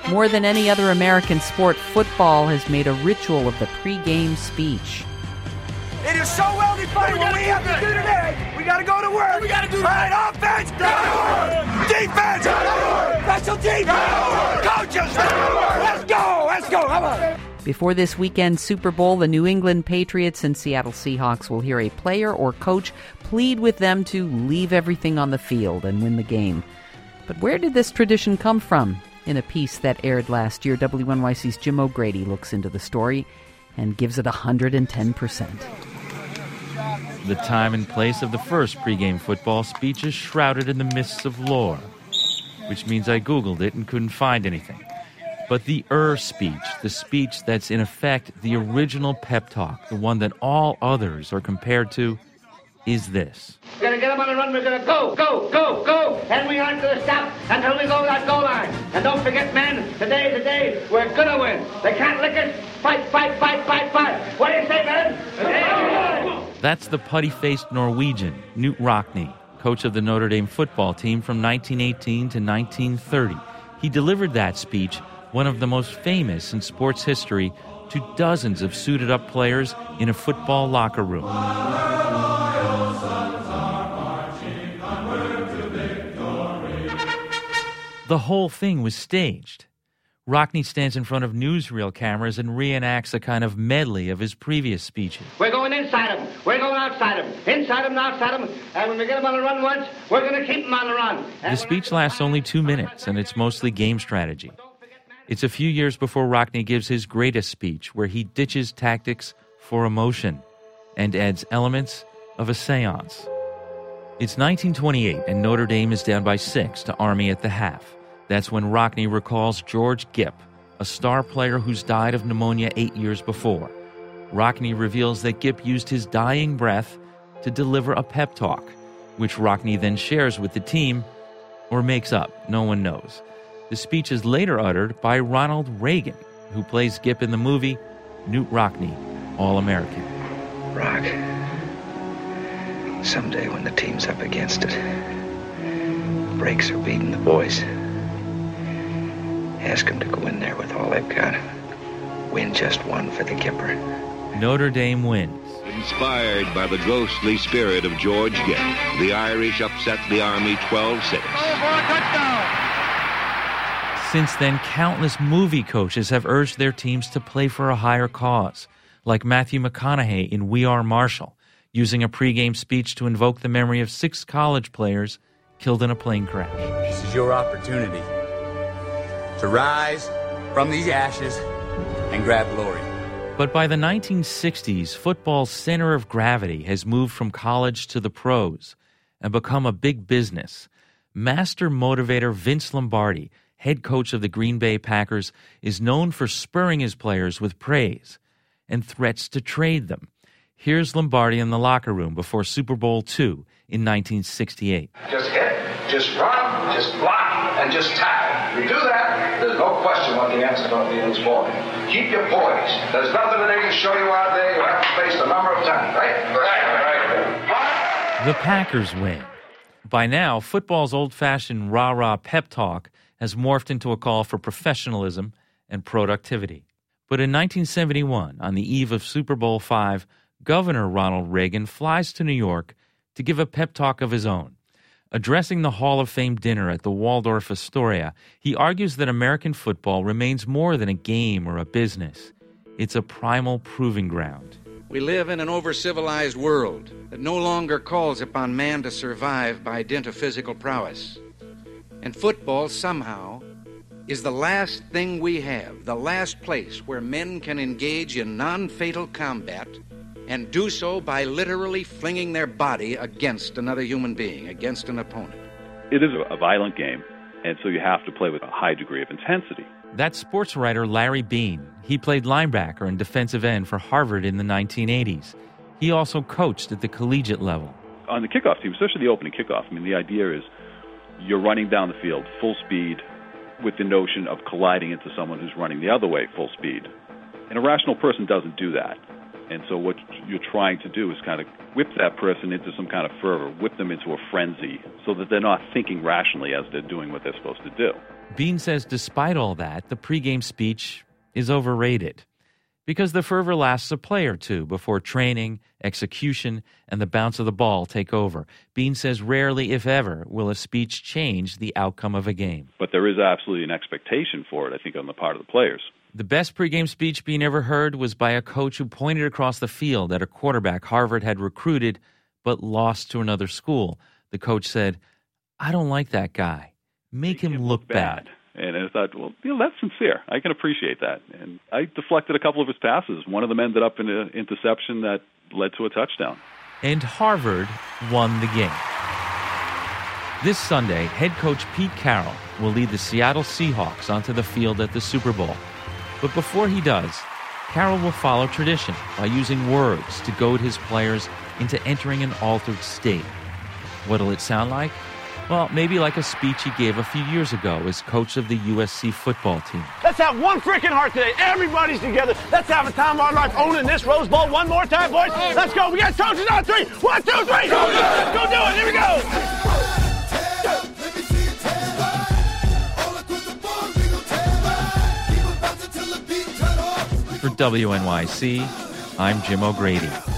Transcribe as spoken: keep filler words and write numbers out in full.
More than any other American sport, football has made a ritual of the pregame speech. It is so well defined what we have to do today. We got to go to work. We got to do right. Offense, go to work. Defense, go to work. Special teams, go to work. Coaches, go to work. Let's go. Let's go. Come on. Before this weekend's Super Bowl, the New England Patriots and Seattle Seahawks will hear a player or coach plead with them to leave everything on the field and win the game. But where did this tradition come from? In a piece that aired last year, W N Y C's Jim O'Grady looks into the story and gives it one hundred ten percent. The time and place of the first pregame football speech is shrouded in the mists of lore, which means I Googled it and couldn't find anything. But the er speech, the speech that's in effect the original pep talk, the one that all others are compared to, is this. We're going to get them on the run. We're going to go, go, go, go. And we aren't going to stop until we go to that goal line. And don't forget, men, today, today, we're going to win. They can't lick us. Fight, fight, fight, fight, fight. What do you say, men? That's the putty-faced Norwegian, Knut Rockne, coach of the Notre Dame football team from nineteen eighteen to nineteen thirty. He delivered that speech, one of the most famous in sports history, to dozens of suited-up players in a football locker room. The whole thing was staged. Rockne stands in front of newsreel cameras and reenacts a kind of medley of his previous speeches. We're going inside them. We're going outside them. Inside them and outside them. And when we get them on the run once, we're going to keep them on the run. The speech lasts only two minutes, and it's mostly game strategy. It's a few years before Rockne gives his greatest speech, where he ditches tactics for emotion and adds elements of a seance. It's nineteen twenty-eight, and Notre Dame is down by six to Army at the half. That's when Rockne recalls George Gipp, a star player who's died of pneumonia eight years before. Rockne reveals that Gipp used his dying breath to deliver a pep talk, which Rockne then shares with the team, or makes up, no one knows. The speech is later uttered by Ronald Reagan, who plays Gipp in the movie Knut Rockne, All-American. Rock, someday when the team's up against it, breaks are beating the boys, ask them to go in there with all they've got. Win just one for the Kipper. Notre Dame wins. Inspired by the ghostly spirit of George Gipp, the Irish upset the Army twelve six. Since then, countless movie coaches have urged their teams to play for a higher cause, like Matthew McConaughey in We Are Marshall, using a pregame speech to invoke the memory of six college players killed in a plane crash. This is your opportunity to rise from these ashes and grab glory. But by the nineteen sixties, football's center of gravity has moved from college to the pros and become a big business. Master motivator Vince Lombardi, head coach of the Green Bay Packers, is known for spurring his players with praise and threats to trade them. Here's Lombardi in the locker room before Super Bowl two in nineteen sixty-eight. Just hit, just run, just block, and just tackle. You do that, there's no question what the answer's going to be in this ball. Keep your poise. There's nothing that they can show you out there. You have to face a number of times, right? Right, right. The Packers win. By now, football's old-fashioned rah-rah pep talk has morphed into a call for professionalism and productivity. But in nineteen seventy-one, on the eve of Super Bowl five, Governor Ronald Reagan flies to New York to give a pep talk of his own. Addressing the Hall of Fame dinner at the Waldorf Astoria, he argues that American football remains more than a game or a business. It's a primal proving ground. We live in an over-civilized world that no longer calls upon man to survive by dint of physical prowess. And football, somehow, is the last thing we have, the last place where men can engage in non-fatal combat and do so by literally flinging their body against another human being, against an opponent. It is a violent game, and so you have to play with a high degree of intensity. That's sports writer Larry Bean. He played linebacker and defensive end for Harvard in the nineteen eighties. He also coached at the collegiate level. On the kickoff team, especially the opening kickoff, I mean, the idea is you're running down the field full speed with the notion of colliding into someone who's running the other way full speed. An irrational person doesn't do that. And so what you're trying to do is kind of whip that person into some kind of fervor, whip them into a frenzy, so that they're not thinking rationally as they're doing what they're supposed to do. Bean says despite all that, the pregame speech is overrated because the fervor lasts a play or two before training, execution, and the bounce of the ball take over. Bean says rarely, if ever, will a speech change the outcome of a game. But there is absolutely an expectation for it, I think, on the part of the players. The best pregame speech Bean ever heard was by a coach who pointed across the field at a quarterback Harvard had recruited but lost to another school. The coach said, "I don't like that guy. Make, Make him, him look, look bad. bad." And I thought, well, you know, that's sincere. I can appreciate that. And I deflected a couple of his passes. One of them ended up in an interception that led to a touchdown. And Harvard won the game. This Sunday, head coach Pete Carroll will lead the Seattle Seahawks onto the field at the Super Bowl. But before he does, Carroll will follow tradition by using words to goad his players into entering an altered state. What'll it sound like? Well, maybe like a speech he gave a few years ago as coach of the U S C football team. Let's have one freaking heart today. Everybody's together. Let's have a time of our life owning this Rose Bowl one more time, boys. Let's go. We got Trojans on three. One, two, three. Let's go do it. Here we go. For W N Y C, I'm Jim O'Grady.